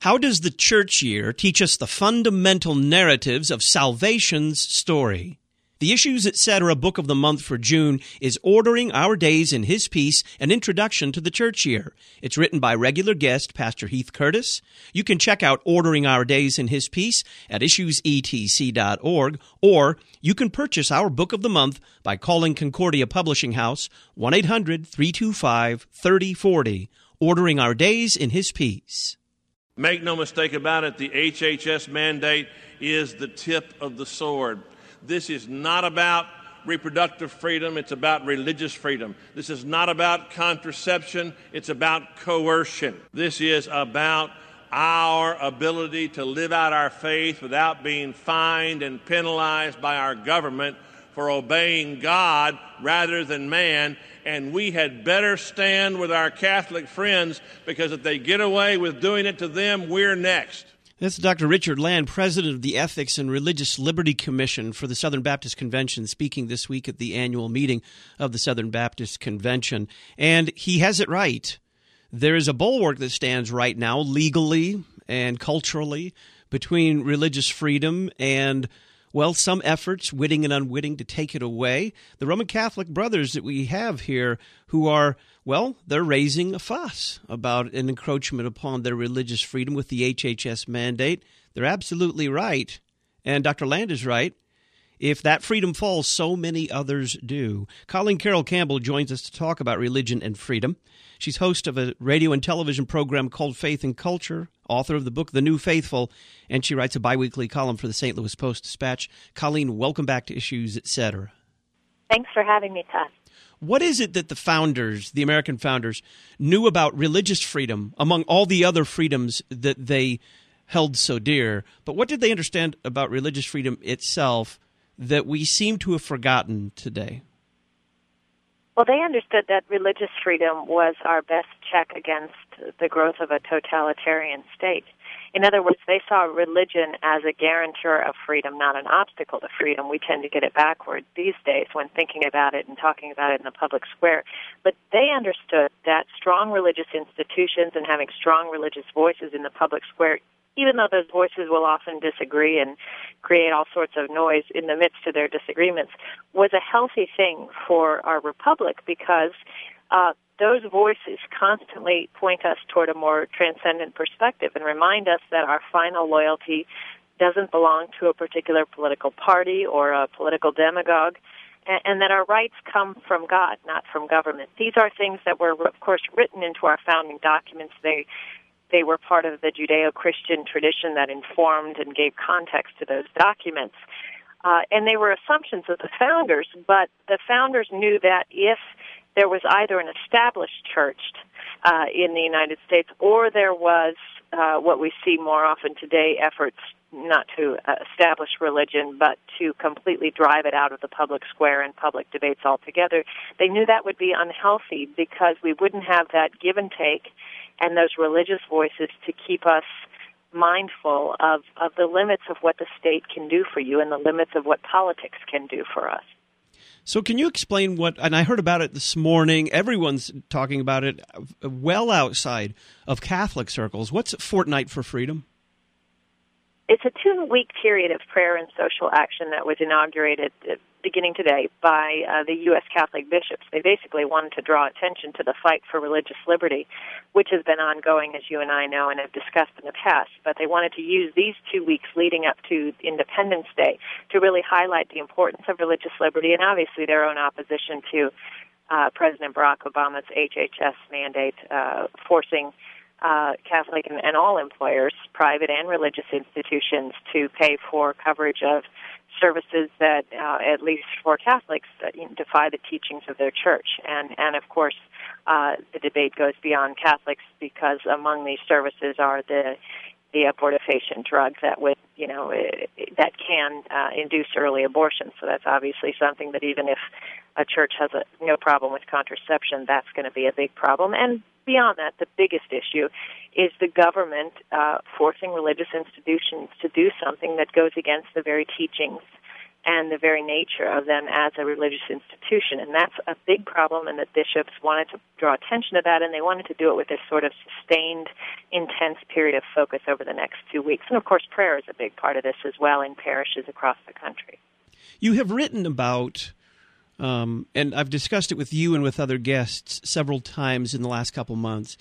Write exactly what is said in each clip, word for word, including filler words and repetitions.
How does the church year teach us the fundamental narratives of salvation's story? The Issues Etc. Book of the Month for June is Ordering Our Days in His Peace, an Introduction to the Church Year. It's written by regular guest Pastor Heath Curtis. You can check out Ordering Our Days in His Peace at issues e t c dot org, or you can purchase our Book of the Month by calling Concordia Publishing House, one eight hundred three two five three oh four oh. Ordering Our Days in His Peace. Make no mistake about it, the H H S mandate is the tip of the sword. This is not about reproductive freedom, it's about religious freedom. This is not about contraception, it's about coercion. This is about our ability to live out our faith without being fined and penalized by our government for obeying God rather than man. And we had better stand with our Catholic friends, because if they get away with doing it to them, we're next. That's Doctor Richard Land, president of the Ethics and Religious Liberty Commission for the Southern Baptist Convention, speaking this week at the annual meeting of the Southern Baptist Convention. And he has it right. There is a bulwark that stands right now, legally and culturally, between religious freedom and, well, some efforts, witting and unwitting, to take it away. The Roman Catholic brothers that we have here who are, well, they're raising a fuss about an encroachment upon their religious freedom with the H H S mandate. They're absolutely right, and Doctor Land is right. If that freedom falls, so many others do. Colleen Carroll Campbell joins us to talk about religion and freedom. She's host of a radio and television program called Faith and Culture, author of the book The New Faithful, and she writes a biweekly column for the Saint Louis Post-Dispatch. Colleen, welcome back to Issues Etc. Thanks for having me, Todd. What is it that the founders, the American founders, knew about religious freedom among all the other freedoms that they held so dear? But what did they understand about religious freedom itself that we seem to have forgotten today? Well, they understood that religious freedom was our best check against the growth of a totalitarian state. In other words, they saw religion as a guarantor of freedom, not an obstacle to freedom. We tend to get it backward these days when thinking about it and talking about it in the public square. But they understood that strong religious institutions and having strong religious voices in the public square, even though those voices will often disagree and create all sorts of noise in the midst of their disagreements, was a healthy thing for our republic, because uh, those voices constantly point us toward a more transcendent perspective and remind us that our final loyalty doesn't belong to a particular political party or a political demagogue, and, and that our rights come from God, not from government. These are things that were, of course, written into our founding documents. They They were part of the Judeo-Christian tradition that informed and gave context to those documents. Uh, and they were assumptions of the founders, but the founders knew that if there was either an established church uh, in the United States, or there was uh, what we see more often today, efforts not to uh, establish religion, but to completely drive it out of the public square and public debates altogether, they knew that would be unhealthy, because we wouldn't have that give and take and those religious voices to keep us mindful of, of the limits of what the state can do for you and the limits of what politics can do for us. So can you explain what, and I heard about it this morning, everyone's talking about it well outside of Catholic circles. What's Fortnight for Freedom? It's a two-week period of prayer and social action that was inaugurated uh, beginning today by uh, the U S Catholic bishops. They basically wanted to draw attention to the fight for religious liberty, which has been ongoing, as you and I know and have discussed in the past. But they wanted to use these two weeks leading up to Independence Day to really highlight the importance of religious liberty and obviously their own opposition to uh, President Barack Obama's H H S mandate, uh, forcing Uh, Catholic and, and all employers, private and religious institutions, to pay for coverage of services that, uh, at least for Catholics, uh, defy the teachings of their church. And, and of course, uh, the debate goes beyond Catholics, because among these services are the the abortifacient drug that would, you know, that can uh, induce early abortion. So that's obviously something that even if a church has a, no problem with contraception, that's going to be a big problem. And beyond that, the biggest issue is the government uh, forcing religious institutions to do something that goes against the very teachings and the very nature of them as a religious institution. And that's a big problem, and the bishops wanted to draw attention to that, and they wanted to do it with this sort of sustained, intense period of focus over the next two weeks. And, of course, prayer is a big part of this as well in parishes across the country. You have written about, um, and I've discussed it with you and with other guests several times in the last couple months,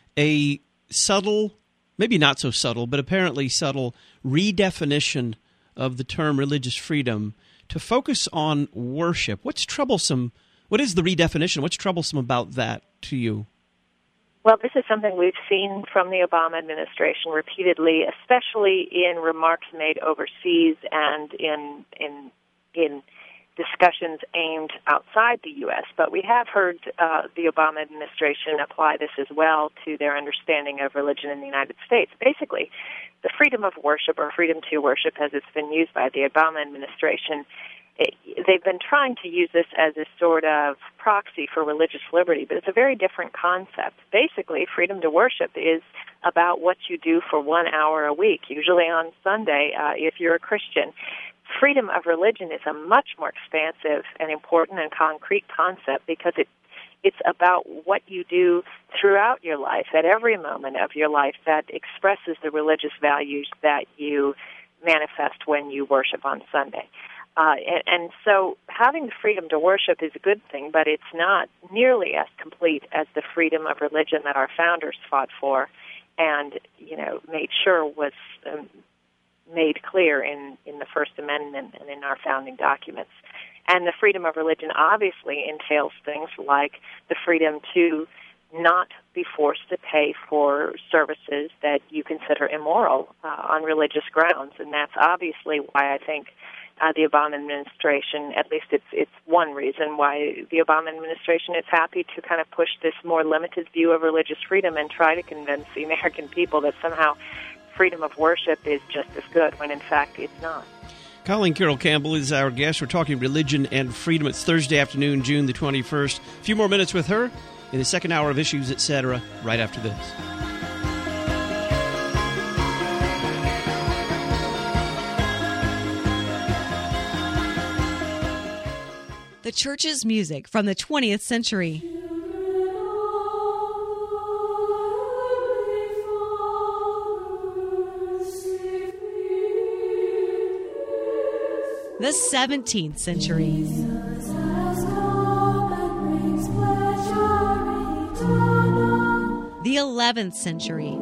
a subtle, maybe not so subtle, but apparently subtle redefinition of the term religious freedom to focus on worship. What's troublesome? What is the redefinition? What's troublesome about that to you? Well, this is something we've seen from the Obama administration repeatedly, especially in remarks made overseas and in in in discussions aimed outside the U S. But we have heard uh, the Obama administration apply this as well to their understanding of religion in the United States. Basically, the freedom of worship, or freedom to worship as it's been used by the Obama administration, it, they've been trying to use this as a sort of proxy for religious liberty, but it's a very different concept. Basically, freedom to worship is about what you do for one hour a week, usually on Sunday uh, if you're a Christian. Freedom of religion is a much more expansive and important and concrete concept because it it's about what you do throughout your life, at every moment of your life, that expresses the religious values that you manifest when you worship on Sunday. Uh, and, and so having the freedom to worship is a good thing, but it's not nearly as complete as the freedom of religion that our founders fought for and, you know, made sure was um, made clear in, in the First Amendment and in our founding documents. And the freedom of religion obviously entails things like the freedom to not be forced to pay for services that you consider immoral uh, on religious grounds. And that's obviously why I think uh, the Obama administration, at least it's it's one reason why the Obama administration is happy to kind of push this more limited view of religious freedom and try to convince the American people that somehow freedom of worship is just as good, when in fact it's not. Colleen Carroll Campbell is our guest. We're talking religion and freedom. It's Thursday afternoon, June the twenty-first. A few more minutes with her in the second hour of Issues, et cetera, right after this. The church's music from the twentieth century. The seventeenth century. The eleventh century.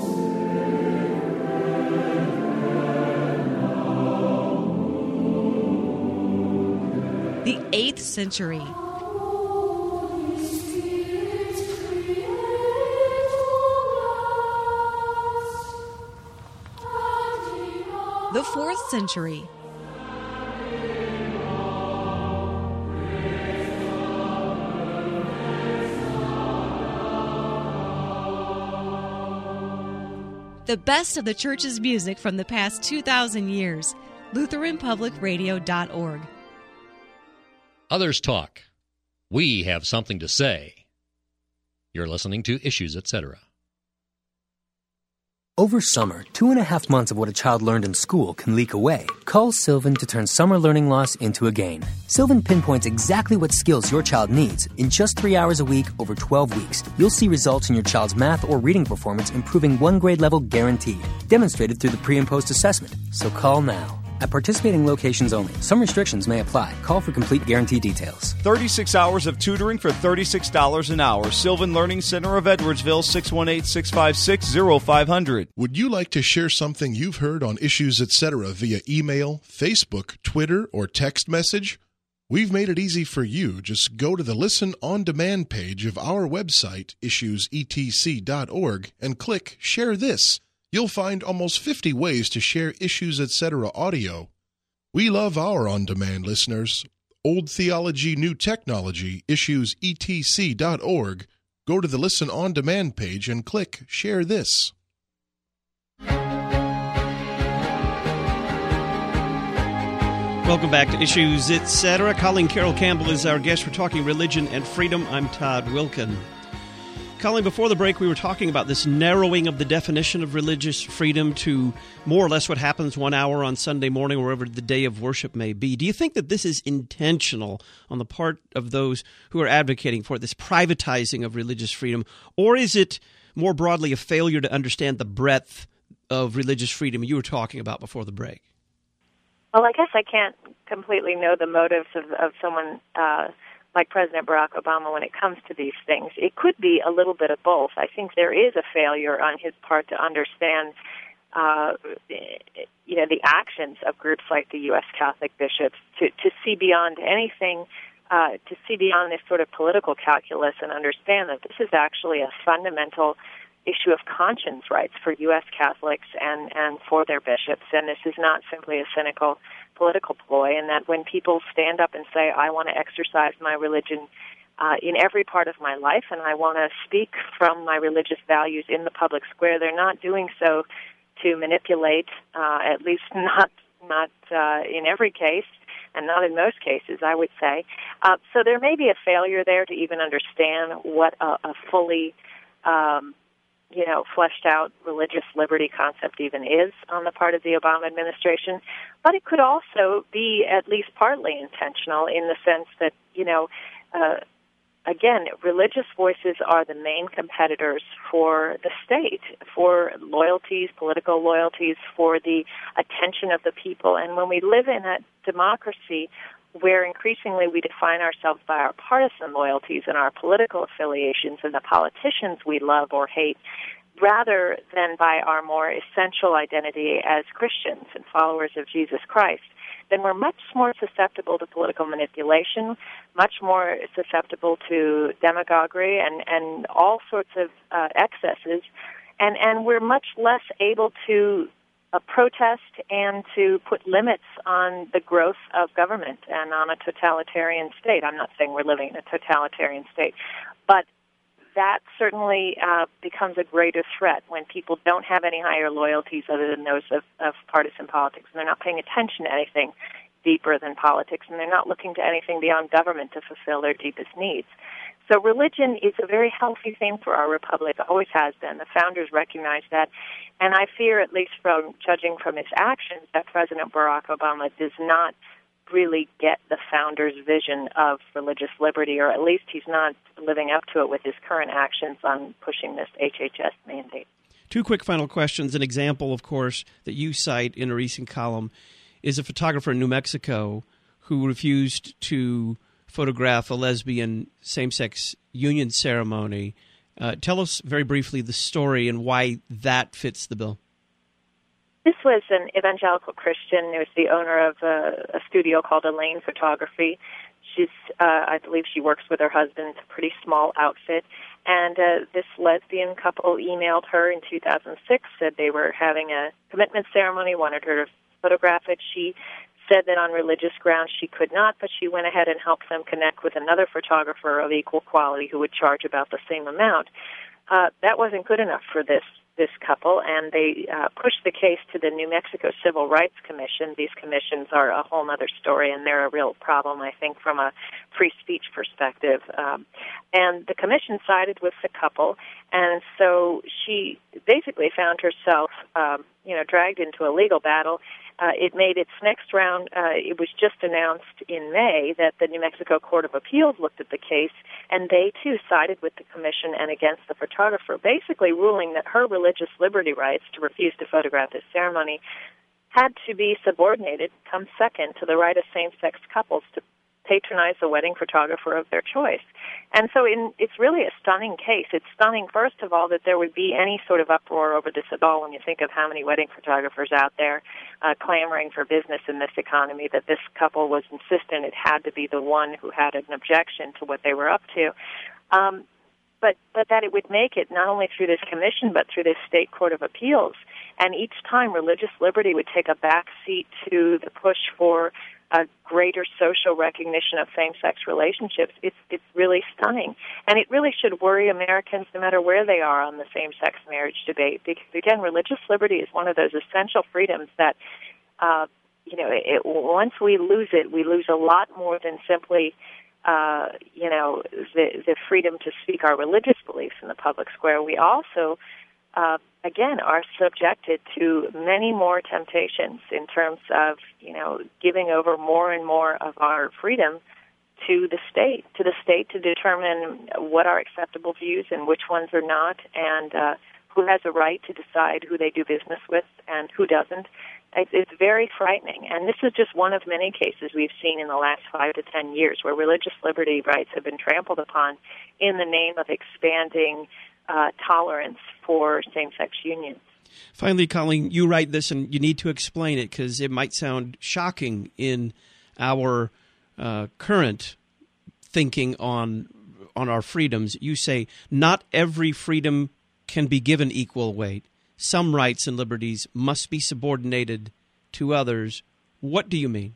The eighth century. The fourth century. The best of the church's music from the past two thousand years. Lutheran Public Radio dot org. Others talk. We have something to say. You're listening to Issues, et cetera. Over summer, two and a half months of what a child learned in school can leak away. Call Sylvan to turn summer learning loss into a gain. Sylvan pinpoints exactly what skills your child needs. In just three hours a week, over twelve weeks, you'll see results in your child's math or reading performance improving one grade level guaranteed. Demonstrated through the pre- and post assessment. So call now. At participating locations only. Some restrictions may apply. Call for complete guarantee details. thirty-six hours of tutoring for thirty-six dollars an hour. Sylvan Learning Center of Edwardsville, six one eight, six five six, zero five zero zero. Would you like to share something you've heard on Issues, et cetera via email, Facebook, Twitter, or text message? We've made it easy for you. Just go to the Listen On Demand page of our website, issues e t c dot org, and click Share This. You'll find almost fifty ways to share Issues, et cetera audio. We love our on-demand listeners. Old Theology, New Technology, issues e t c dot org. Go to the Listen On Demand page and click Share This. Welcome back to Issues, et cetera. Colleen Carroll Campbell is our guest. We're talking religion and freedom. I'm Todd Wilkin. Colleen, before the break, we were talking about this narrowing of the definition of religious freedom to more or less what happens one hour on Sunday morning, or wherever the day of worship may be. Do you think that this is intentional on the part of those who are advocating for this privatizing of religious freedom, or is it more broadly a failure to understand the breadth of religious freedom you were talking about before the break? Well, I guess I can't completely know the motives of, of someone uh, like President Barack Obama when it comes to these things. It could be a little bit of both. I think there is a failure on his part to understand, uh, you know, the actions of groups like the U S Catholic bishops, to, to see beyond anything, uh, to see beyond this sort of political calculus and understand that this is actually a fundamental issue of conscience rights for U S Catholics and, and for their bishops. And this is not simply a cynical political ploy, and that when people stand up and say, I want to exercise my religion uh, in every part of my life, and I want to speak from my religious values in the public square, they're not doing so to manipulate, uh, at least not not uh, in every case, and not in most cases, I would say. Uh, so there may be a failure there to even understand what a, a fully um, you know, fleshed out religious liberty concept even is on the part of the Obama administration. But it could also be at least partly intentional in the sense that, you know, uh, again, religious voices are the main competitors for the state, for loyalties, political loyalties, for the attention of the people. And when we live in a democracy where increasingly we define ourselves by our partisan loyalties and our political affiliations and the politicians we love or hate, rather than by our more essential identity as Christians and followers of Jesus Christ, then we're much more susceptible to political manipulation, much more susceptible to demagoguery and, and all sorts of uh, excesses, and, and we're much less able to a protest and to put limits on the growth of government and on a totalitarian state. I'm not saying we're living in a totalitarian state, but that certainly uh, becomes a greater threat when people don't have any higher loyalties other than those of, of partisan politics, and they're not paying attention to anything deeper than politics, and they're not looking to anything beyond government to fulfill their deepest needs. So religion is a very healthy thing for our republic, always has been. The founders recognized that. And I fear, at least from judging from his actions, that President Barack Obama does not really get the founders' vision of religious liberty, or at least he's not living up to it with his current actions on pushing this H H S mandate. Two quick final questions. An example, of course, that you cite in a recent column is a photographer in New Mexico who refused to photograph a lesbian same-sex union ceremony. Uh, tell us very briefly the story and why that fits the bill. This was an evangelical Christian who was the owner of a, a studio called Elaine Photography. She's, uh, I believe she works with her husband. It's a pretty small outfit. And uh, this lesbian couple emailed her in two thousand six, said they were having a commitment ceremony, wanted her to photograph it. She said that on religious grounds she could not, but she went ahead and helped them connect with another photographer of equal quality who would charge about the same amount. Uh, that wasn't good enough for this this couple, and they uh, pushed the case to the New Mexico Civil Rights Commission. These commissions are a whole other story, and they're a real problem, I think, from a free speech perspective. Um, and the commission sided with the couple, and so she basically found herself, um, you know, dragged into a legal battle. Uh, it made its next round. Uh, it was just announced in May that the New Mexico Court of Appeals looked at the case, and they, too, sided with the commission and against the photographer, basically ruling that her religious liberty rights to refuse to photograph this ceremony had to be subordinated, come second, to the right of same-sex couples to patronize the wedding photographer of their choice. And so in, it's really a stunning case. It's stunning, first of all, that there would be any sort of uproar over this at all when you think of how many wedding photographers out there uh, clamoring for business in this economy, that this couple was insistent it had to be the one who had an objection to what they were up to. Um, but, but that it would make it not only through this commission but through this state court of appeals. And each time religious liberty would take a back seat to the push for a greater social recognition of same-sex relationships. It's it's really stunning. And it really should worry Americans no matter where they are on the same-sex marriage debate. Because, again, religious liberty is one of those essential freedoms that, uh, you know, it, once we lose it, we lose a lot more than simply uh, you know, the, the freedom to speak our religious beliefs in the public square, we also, uh, again, are subjected to many more temptations in terms of, you know, giving over more and more of our freedom to the state, to the state to determine what are acceptable views and which ones are not, and uh, who has a right to decide who they do business with and who doesn't. It's very frightening, and this is just one of many cases we've seen in the last five to ten years where religious liberty rights have been trampled upon in the name of expanding uh, tolerance for same-sex unions. Finally, Colleen, you write this, and you need to explain it because it might sound shocking in our uh, current thinking on on our freedoms. You say, not every freedom can be given equal weight. Some rights and liberties must be subordinated to others. What do you mean?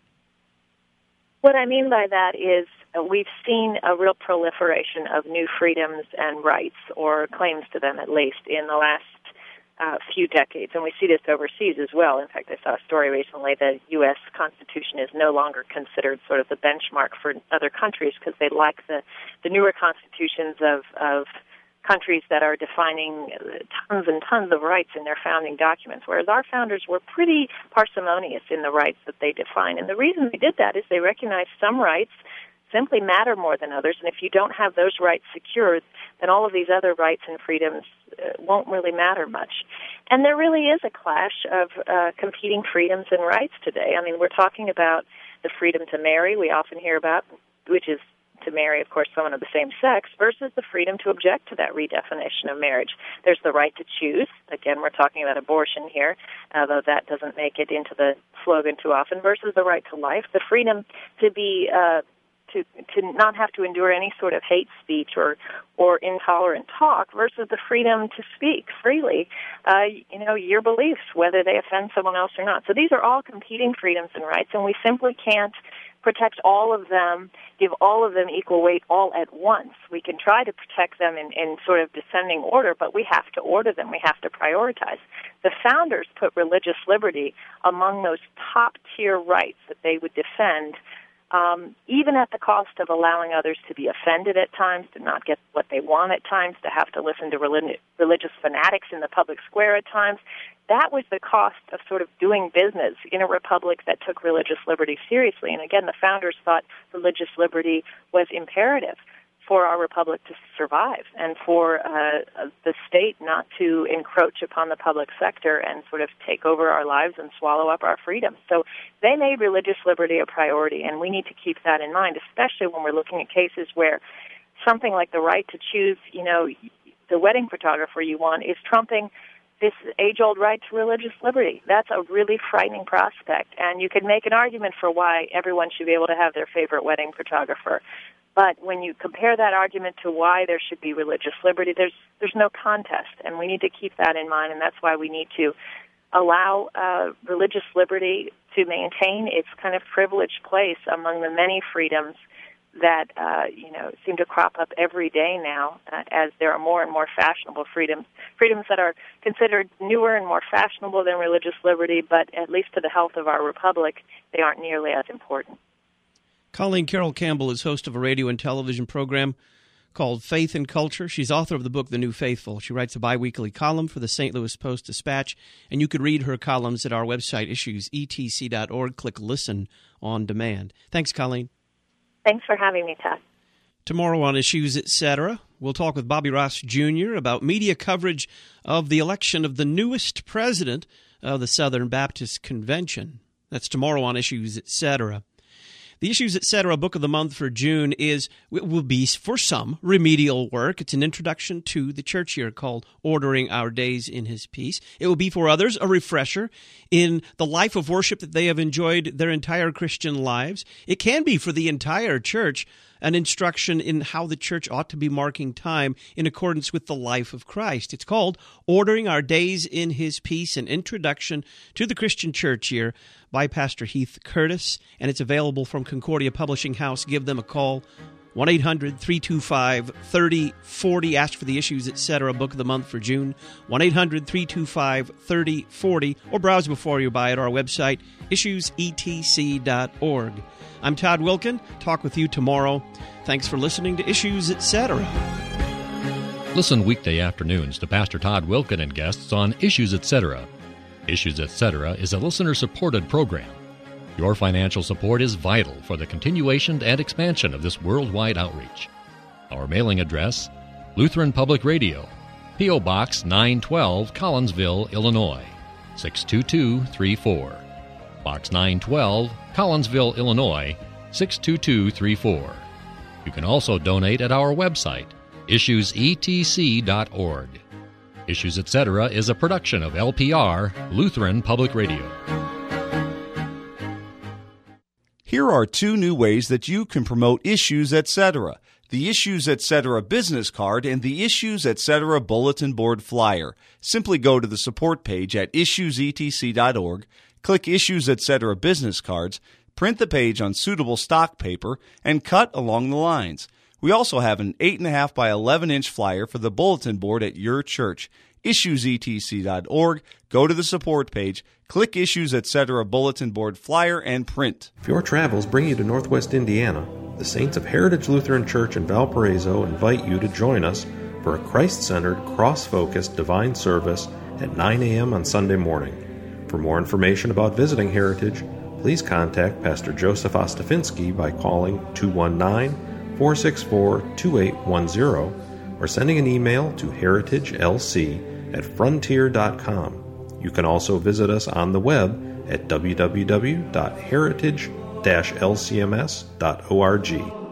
What I mean by that is uh, we've seen a real proliferation of new freedoms and rights, or claims to them at least, in the last uh, few decades. And we see this overseas as well. In fact, I saw a story recently that the U S Constitution is no longer considered sort of the benchmark for other countries because they like the, the newer constitutions of, of countries that are defining tons and tons of rights in their founding documents, whereas our founders were pretty parsimonious in the rights that they define. And the reason they did that is they recognized some rights simply matter more than others, and if you don't have those rights secured, then all of these other rights and freedoms uh, won't really matter much. And there really is a clash of uh, competing freedoms and rights today. I mean, we're talking about the freedom to marry, we often hear about, which is to marry, of course, someone of the same sex, versus the freedom to object to that redefinition of marriage. There's the right to choose. Again, we're talking about abortion here, although that doesn't make it into the slogan too often, versus the right to life, the freedom to be uh, to to not have to endure any sort of hate speech or or intolerant talk, versus the freedom to speak freely, uh, you know, your beliefs, whether they offend someone else or not. So these are all competing freedoms and rights, and we simply can't protect all of them, give all of them equal weight all at once. We can try to protect them in, in sort of descending order, but we have to order them. We have to prioritize. The founders put religious liberty among those top-tier rights that they would defend, um, even at the cost of allowing others to be offended at times, to not get what they want at times, to have to listen to relig- religious fanatics in the public square at times. That was the cost of sort of doing business in a republic that took religious liberty seriously. And again, the founders thought religious liberty was imperative for our republic to survive and for uh, the state not to encroach upon the public sector and sort of take over our lives and swallow up our freedoms. So they made religious liberty a priority, and we need to keep that in mind, especially when we're looking at cases where something like the right to choose, you know, the wedding photographer you want is trumping this age-old right to religious liberty. That's a really frightening prospect, and you could make an argument for why everyone should be able to have their favorite wedding photographer. But when you compare that argument to why there should be religious liberty, there's there's no contest, and we need to keep that in mind, and that's why we need to allow uh, religious liberty to maintain its kind of privileged place among the many freedoms that, uh, you know, seem to crop up every day now uh, as there are more and more fashionable freedoms, freedoms that are considered newer and more fashionable than religious liberty, but at least to the health of our republic, they aren't nearly as important. Colleen Carroll Campbell is host of a radio and television program called Faith and Culture. She's author of the book The New Faithful. She writes a biweekly column for the Saint Louis Post-Dispatch, and you could read her columns at our website, issues e t c dot org. Click Listen on Demand. Thanks, Colleen. Thanks for having me, Todd. Tomorrow on Issues, et cetera, we'll talk with Bobby Ross Junior about media coverage of the election of the newest president of the Southern Baptist Convention. That's tomorrow on Issues, et cetera. The Issues, et cetera book of the month for June is will be, for some, remedial work. It's an introduction to the church year called Ordering Our Days in His Peace. It will be, for others, a refresher in the life of worship that they have enjoyed their entire Christian lives. It can be, for the entire church, an instruction in how the church ought to be marking time in accordance with the life of Christ. It's called Ordering Our Days in His Peace, an introduction to the Christian church year by Pastor Heath Curtis, and it's available from Concordia Publishing House. Give them a call, one eight hundred three two five three oh four oh. Ask for the Issues Etc. Book of the Month for June, one eight hundred three two five three oh four oh, or browse before you buy at our website, issues e t c dot org. I'm Todd Wilken. Talk with you tomorrow. Thanks for listening to Issues Etc. Listen weekday afternoons to Pastor Todd Wilken and guests on Issues Etc. Issues Etc. is a listener-supported program. Your financial support is vital for the continuation and expansion of this worldwide outreach. Our mailing address, Lutheran Public Radio, P O. Box nine twelve, Collinsville, Illinois, six two two three four. Box nine twelve, Collinsville, Illinois, six two two three four. You can also donate at our website, issues e t c dot org. Issues Etc. is a production of L P R, Lutheran Public Radio. Here are two new ways that you can promote Issues Etc. The Issues Etc. business card and the Issues Etc. bulletin board flyer. Simply go to the support page at issues e t c dot org, click Issues Etc. business cards, print the page on suitable stock paper, and cut along the lines. We also have an eight point five by eleven inch flyer for the bulletin board at your church. issues e t c dot org, go to the support page, click Issues Etc. bulletin board flyer, and print. If your travels bring you to Northwest Indiana, the Saints of Heritage Lutheran Church in Valparaiso invite you to join us for a Christ-centered, cross-focused divine service at nine a.m. on Sunday morning. For more information about visiting Heritage, please contact Pastor Joseph Ostafinsky by calling two one nine, four six four, two eight one zero or sending an email to heritagelc at frontier dot com. You can also visit us on the web at w w w dot heritage dash l c m s dot org.